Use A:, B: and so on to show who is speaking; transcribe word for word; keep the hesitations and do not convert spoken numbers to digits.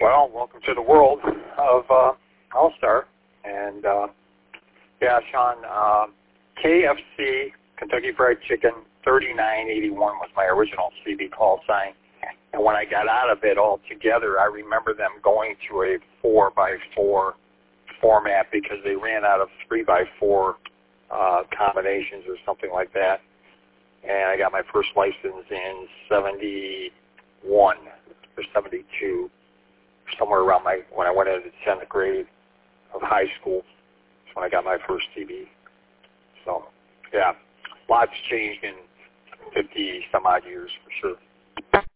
A: Well, welcome to the world of uh, All-Star. And, uh, yeah, Sean, uh, K F C, Kentucky Fried Chicken, thirty-nine eighty-one was my original C B call sign. And when I got out of it altogether, I remember them going to a four by four format because they ran out of three by four uh, combinations or something like that. And I got my first license in seventy-one or seventy-two, somewhere around my when I went into the tenth grade of high school. That's when I got my first C B. So, yeah, lots changed in fifty some odd years for sure.